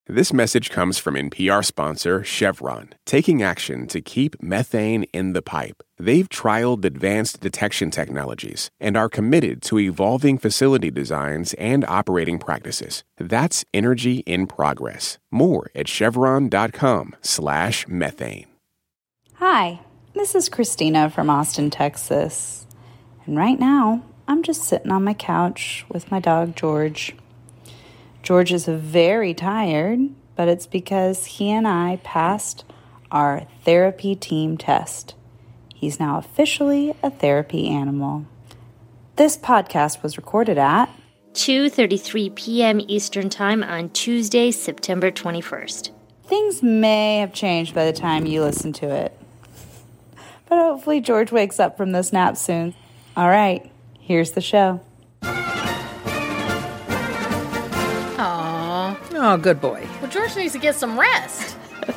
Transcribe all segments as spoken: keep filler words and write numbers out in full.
This message comes from N P R sponsor Chevron, taking action to keep methane in the pipe. They've trialed advanced detection technologies and are committed to evolving facility designs and operating practices. That's energy in progress. More at chevron.com slash methane. Hi, this is Christina from Austin, Texas. And right now, I'm just sitting on my couch with my dog, George. George is very tired, but it's because he and I passed our therapy team test. He's now officially a therapy animal. This podcast was recorded at two thirty-three p.m. Eastern Time on Tuesday, September twenty-first. Things may have changed by the time you listen to it. But hopefully George wakes up from this nap soon. All right, here's the show. Oh, good boy. Well, George needs to get some rest.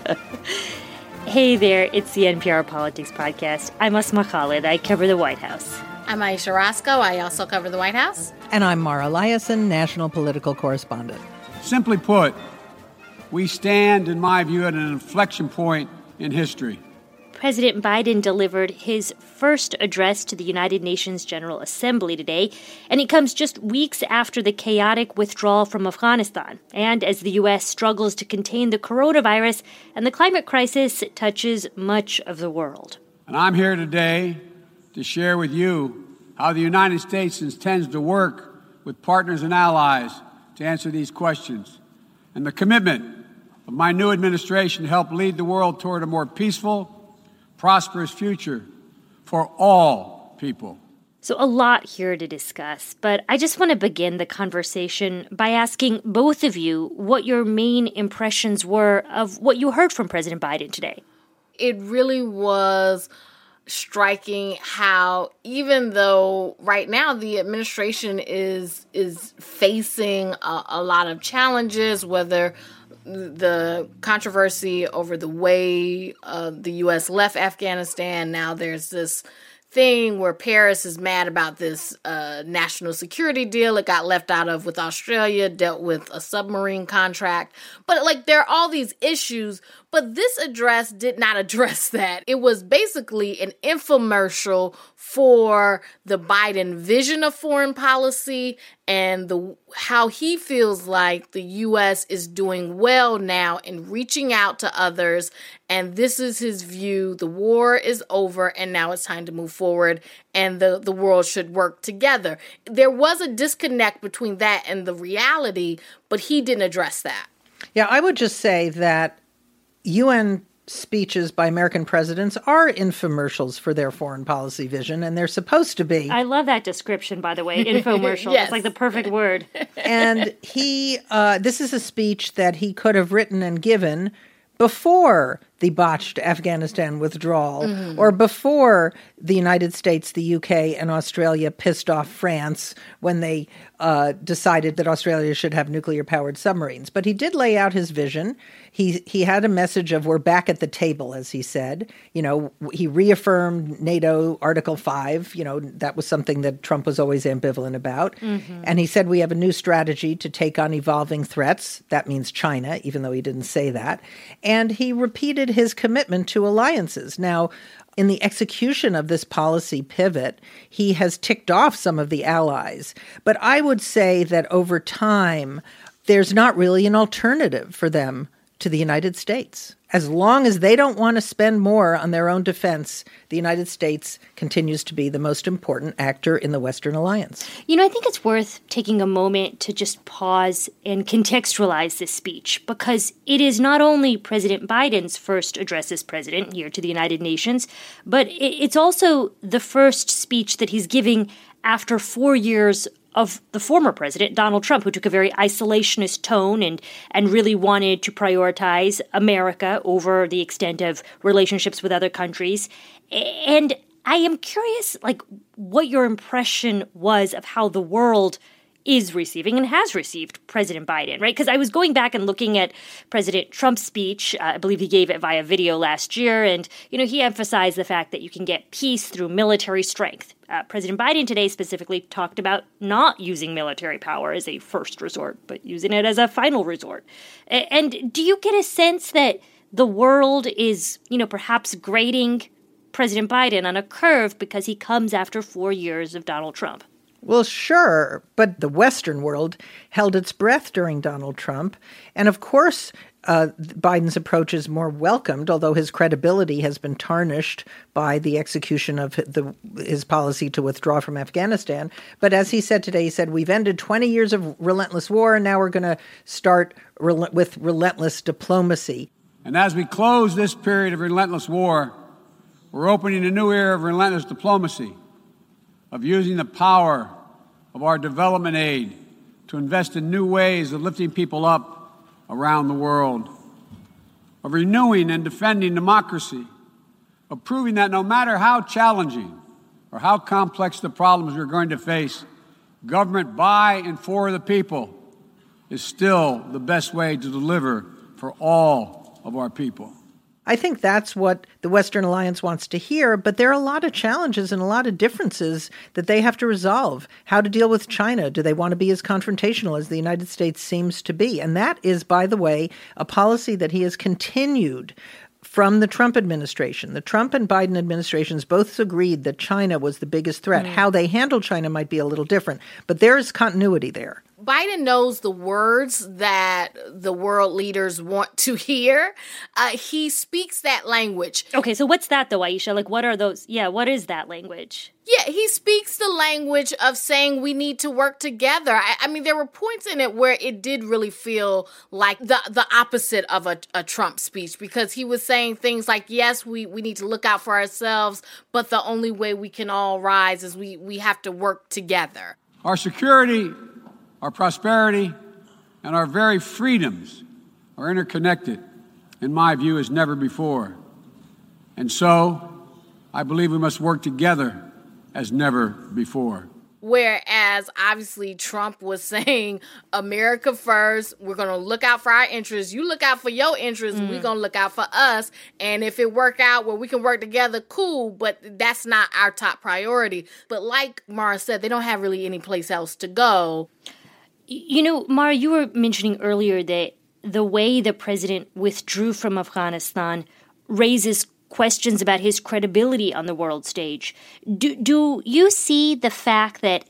Hey there, it's the N P R Politics Podcast. I'm Asma Khalid. I cover the White House. I'm Aisha Roscoe. I also cover the White House. And I'm Mara Liasson, national political correspondent. Simply put, we stand, in my view, at an inflection point in history. President Biden delivered his first address to the United Nations General Assembly today, and it comes just weeks after the chaotic withdrawal from Afghanistan, and as the U S struggles to contain the coronavirus and the climate crisis touches much of the world. And I'm here today to share with you how the United States intends to work with partners and allies to answer these questions, and the commitment of my new administration to help lead the world toward a more peaceful, prosperous future for all people. So a lot here to discuss, but I just want to begin the conversation by asking both of you what your main impressions were of what you heard from President Biden today. It really was striking how, even though right now the administration is is facing a, a lot of challenges, whether the controversy over the way uh, the U S left Afghanistan. Now there's this thing where Paris is mad about this uh, national security deal it got left out of with Australia, dealt with a submarine contract. But like there are all these issues, but this address did not address that. It was basically an infomercial for the Biden vision of foreign policy and the how he feels like the U S is doing well now in reaching out to others. And this is his view. The war is over and now it's time to move forward and the, the world should work together. There was a disconnect between that and the reality, but he didn't address that. Yeah, I would just say that U N speeches by American presidents are infomercials for their foreign policy vision, and they're supposed to be. I love that description, by the way, infomercial. Yes. It's like the perfect word. And he, uh, this is a speech that he could have written and given before the botched Afghanistan withdrawal, mm-hmm. or before the United States, the U K, and Australia pissed off France when they uh, decided that Australia should have nuclear-powered submarines. But he did lay out his vision. He he had a message of we're back at the table, as he said. You know, he reaffirmed NATO Article five. You know, that was something that Trump was always ambivalent about. Mm-hmm. And he said we have a new strategy to take on evolving threats. That means China, even though he didn't say that. And he repeated his commitment to alliances. Now, in the execution of this policy pivot, he has ticked off some of the allies. But I would say that over time, there's not really an alternative for them to the United States. As long as they don't want to spend more on their own defense, the United States continues to be the most important actor in the Western alliance. You know, I think it's worth taking a moment to just pause and contextualize this speech, because it is not only President Biden's first address as president here to the United Nations, but it's also the first speech that he's giving after four years of the former president, Donald Trump, who took a very isolationist tone and and really wanted to prioritize America over the extent of relationships with other countries. And I am curious, like, what your impression was of how the world is receiving and has received President Biden, right? Because I was going back and looking at President Trump's speech. Uh, I believe he gave it via video last year. And, you know, he emphasized the fact that you can get peace through military strength. Uh, President Biden today specifically talked about not using military power as a first resort, but using it as a final resort. A- and do you get a sense that the world is, you know, perhaps grading President Biden on a curve because he comes after four years of Donald Trump? Well, sure, but the Western world held its breath during Donald Trump. And of course, uh, Biden's approach is more welcomed, although his credibility has been tarnished by the execution of the, his policy to withdraw from Afghanistan. But as he said today, he said, we've ended twenty years of relentless war, and now we're going to start rel- with relentless diplomacy. And as we close this period of relentless war, we're opening a new era of relentless diplomacy, of using the power of our development aid to invest in new ways of lifting people up around the world, of renewing and defending democracy, of proving that no matter how challenging or how complex the problems we're going to face, government by and for the people is still the best way to deliver for all of our people. I think that's what the Western Alliance wants to hear, but there are a lot of challenges and a lot of differences that they have to resolve. How to deal with China? Do they want to be as confrontational as the United States seems to be? And that is, by the way, a policy that he has continued from the Trump administration. The Trump and Biden administrations both agreed that China was the biggest threat. Mm. How they handle China might be a little different, but there is continuity there. Biden knows the words that the world leaders want to hear. Uh, he speaks that language. Okay, so what's that, though, Aisha? Like, what are those? Yeah, what is that language? Yeah, he speaks the language of saying we need to work together. I, I mean, there were points in it where it did really feel like the, the opposite of a, a Trump speech, because he was saying things like, yes, we, we need to look out for ourselves, but the only way we can all rise is we, we have to work together. Our security, our prosperity, and our very freedoms are interconnected, in my view, as never before. And so, I believe we must work together as never before. Whereas, obviously, Trump was saying, America first, we're going to look out for our interests. You look out for your interests, mm. we're going to look out for us. And if it work out where we can work together, cool, but that's not our top priority. But like Mara said, they don't have really any place else to go. You know, Mara, you were mentioning earlier that the way the president withdrew from Afghanistan raises questions about his credibility on the world stage. Do do you see the fact that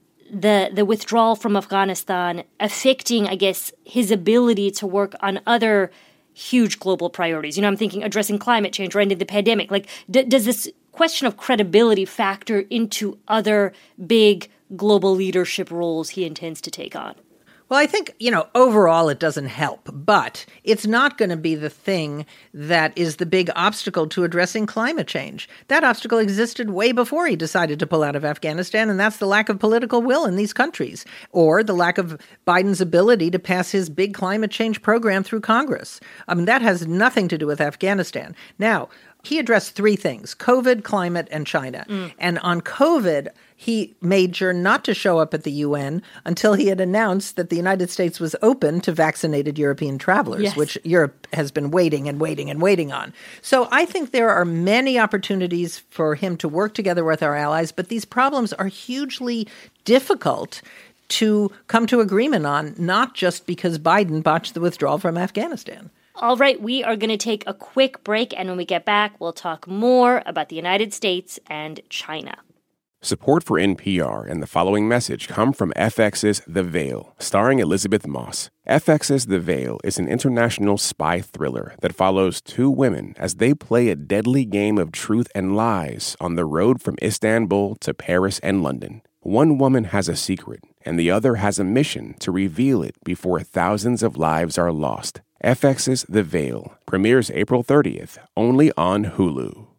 the the withdrawal from Afghanistan affecting, I guess, his ability to work on other huge global priorities? You know, I'm thinking addressing climate change or ending the pandemic. Like, d- does this question of credibility factor into other big global leadership roles he intends to take on? Well, I think, you know, overall it doesn't help, but it's not going to be the thing that is the big obstacle to addressing climate change. That obstacle existed way before he decided to pull out of Afghanistan, and that's the lack of political will in these countries, or the lack of Biden's ability to pass his big climate change program through Congress. I mean, that has nothing to do with Afghanistan. Now, he addressed three things: COVID, climate, and China. Mm. And on COVID, he made sure not to show up at the U N until he had announced that the United States was open to vaccinated European travelers, yes. which Europe has been waiting and waiting and waiting on. So I think there are many opportunities for him to work together with our allies, but these problems are hugely difficult to come to agreement on, not just because Biden botched the withdrawal from Afghanistan. All right, we are going to take a quick break, and when we get back, we'll talk more about the United States and China. Support for N P R and the following message come from F X's The Veil, starring Elizabeth Moss. F X's The Veil is an international spy thriller that follows two women as they play a deadly game of truth and lies on the road from Istanbul to Paris and London. One woman has a secret, and the other has a mission to reveal it before thousands of lives are lost. F X's The Veil premieres April thirtieth, only on Hulu.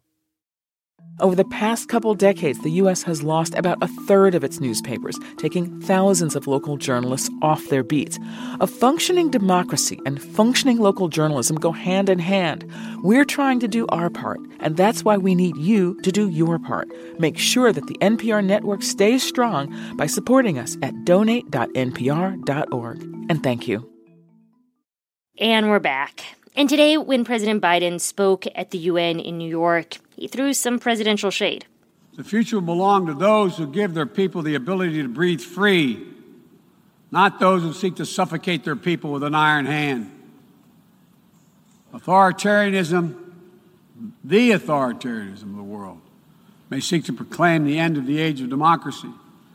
Over the past couple decades, the U S has lost about a third of its newspapers, taking thousands of local journalists off their beats. A functioning democracy and functioning local journalism go hand in hand. We're trying to do our part, and that's why we need you to do your part. Make sure that the N P R network stays strong by supporting us at donate dot n p r dot org. And thank you. And we're back. And today, when President Biden spoke at the U N in New York, he threw some presidential shade. The future will belong to those who give their people the ability to breathe free, not those who seek to suffocate their people with an iron hand. Authoritarianism, the authoritarianism of the world, may seek to proclaim the end of the age of democracy,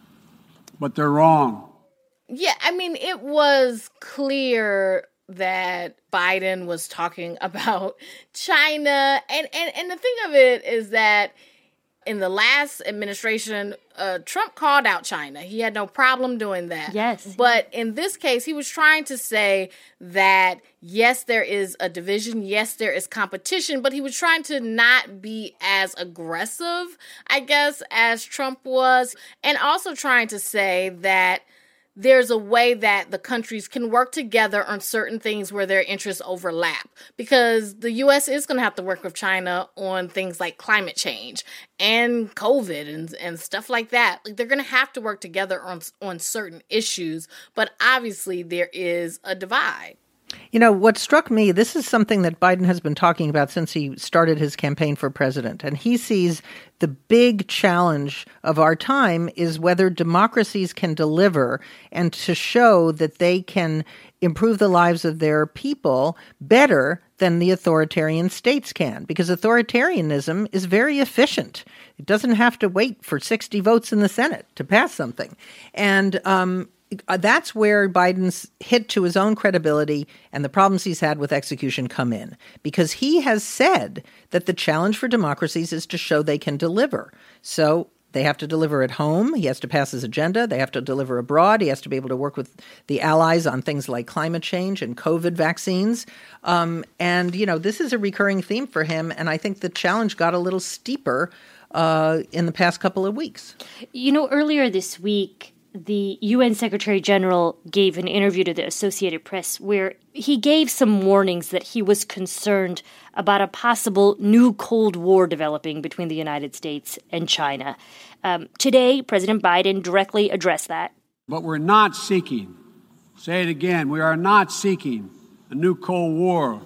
but they're wrong. Yeah, I mean, it was clear that Biden was talking about China. And, and, and the thing of it is that in the last administration, uh, Trump called out China. He had no problem doing that. Yes. But in this case, he was trying to say that, yes, there is a division. Yes, there is competition. But he was trying to not be as aggressive, I guess, as Trump was. And also trying to say that there's a way that the countries can work together on certain things where their interests overlap. Because the U S is going to have to work with China on things like climate change and COVID and, and stuff like that. Like, they're going to have to work together on, on certain issues. But obviously there is a divide. You know, what struck me, this is something that Biden has been talking about since he started his campaign for president. And he sees the big challenge of our time is whether democracies can deliver and to show that they can improve the lives of their people better than the authoritarian states can. Because authoritarianism is very efficient. It doesn't have to wait for sixty votes in the Senate to pass something. And um that's where Biden's hit to his own credibility and the problems he's had with execution come in, because he has said that the challenge for democracies is to show they can deliver. So they have to deliver at home. He has to pass his agenda. They have to deliver abroad. He has to be able to work with the allies on things like climate change and COVID vaccines. Um, and, you know, this is a recurring theme for him. And I think the challenge got a little steeper uh, in the past couple of weeks. You know, earlier this week, the U N Secretary General gave an interview to the Associated Press where he gave some warnings that he was concerned about a possible new Cold War developing between the United States and China. Um, today, President Biden directly addressed that. But we're not seeking, say it again, we are not seeking a new Cold War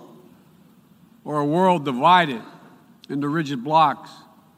or a world divided into rigid blocs.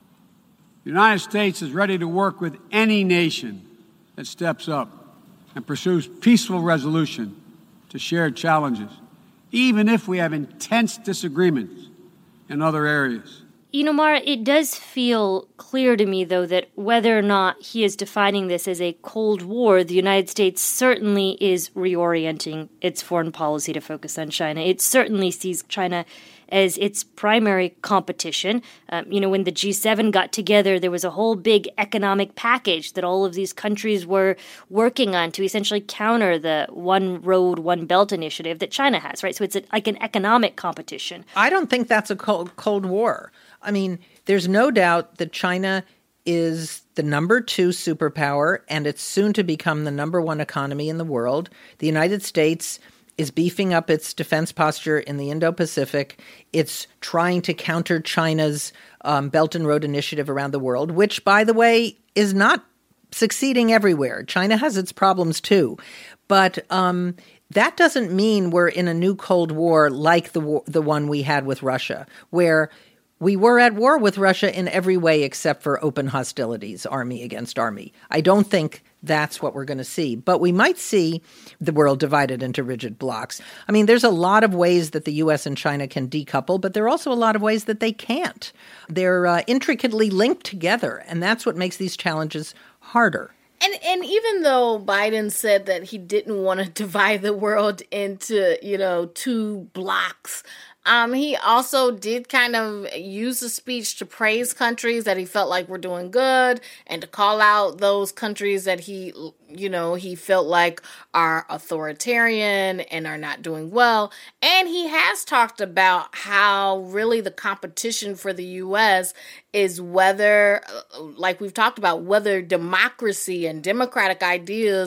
The United States is ready to work with any nation that steps up and pursues peaceful resolution to shared challenges, even if we have intense disagreements in other areas. You know, Mara, it does feel clear to me, though, that whether or not he is defining this as a Cold War, the United States certainly is reorienting its foreign policy to focus on China. It certainly sees China as its primary competition. Um, you know, when the G seven got together, there was a whole big economic package that all of these countries were working on to essentially counter the One Road, One Belt initiative that China has, right? So it's a, like an economic competition. I don't think that's a cold, cold war. I mean, there's no doubt that China is the number two superpower, and it's soon to become the number one economy in the world. The United States is beefing up its defense posture in the Indo-Pacific. It's trying to counter China's um, Belt and Road Initiative around the world, which, by the way, is not succeeding everywhere. China has its problems too. But um, that doesn't mean we're in a new Cold War like the war, the one we had with Russia, where we were at war with Russia in every way except for open hostilities, army against army. I don't think that's what we're going to see. But we might see the world divided into rigid blocs. I mean, there's a lot of ways that the U S and China can decouple, but there are also a lot of ways that they can't. They're uh, intricately linked together, and that's what makes these challenges harder. And and even though Biden said that he didn't want to divide the world into, you know, two blocks, Um, he also did kind of use the speech to praise countries that he felt like were doing good and to call out those countries that he, you know, he felt like are authoritarian and are not doing well. And he has talked about how really the competition for the U S is whether, like we've talked about, whether democracy and democratic ideas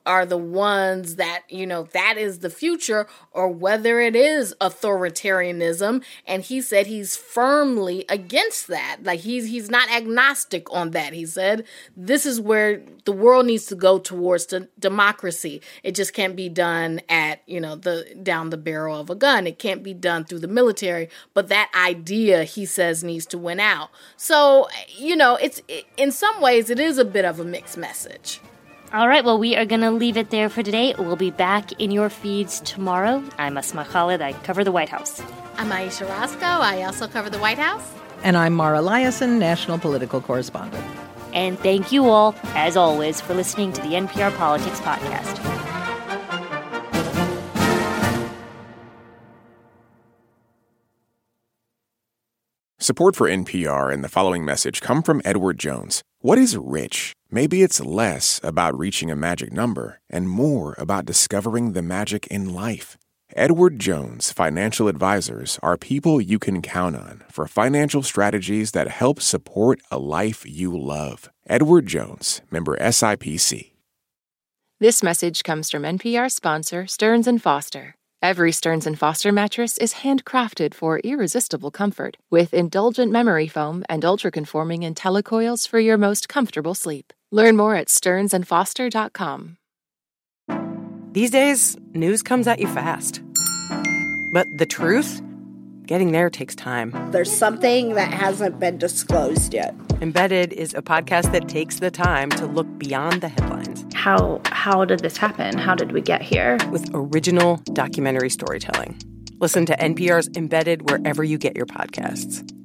are the ones that, you know, that is the future, or whether it is authoritarianism. And he said he's firmly against that. Like he's he's not agnostic on that. He said this is where the world needs to go towards the democracy. It just can't be done at, you know, the down the barrel of a gun. It can't be done through the military. But that idea, he says, needs to win out. So, you know, it's in some ways it is a bit of a mixed message. All right, well, we are going to leave it there for today. We'll be back in your feeds tomorrow. I'm Asma Khalid. I cover the White House. I'm Aisha Roscoe. I also cover the White House. And I'm Mara Liasson, national political correspondent. And thank you all, as always, for listening to the N P R Politics Podcast. Support for N P R and the following message come from Edward Jones. What is rich? Maybe it's less about reaching a magic number and more about discovering the magic in life. Edward Jones Financial Advisors are people you can count on for financial strategies that help support a life you love. Edward Jones, member S I P C. This message comes from N P R sponsor Stearns and Foster. Every Stearns and Foster mattress is handcrafted for irresistible comfort with indulgent memory foam and ultra-conforming IntelliCoils for your most comfortable sleep. Learn more at stearns and foster dot com. These days, news comes at you fast. But the truth? Getting there takes time. There's something that hasn't been disclosed yet. Embedded is a podcast that takes the time to look beyond the headlines. How how did this happen? How did we get here? With original documentary storytelling. Listen to N P R's Embedded wherever you get your podcasts.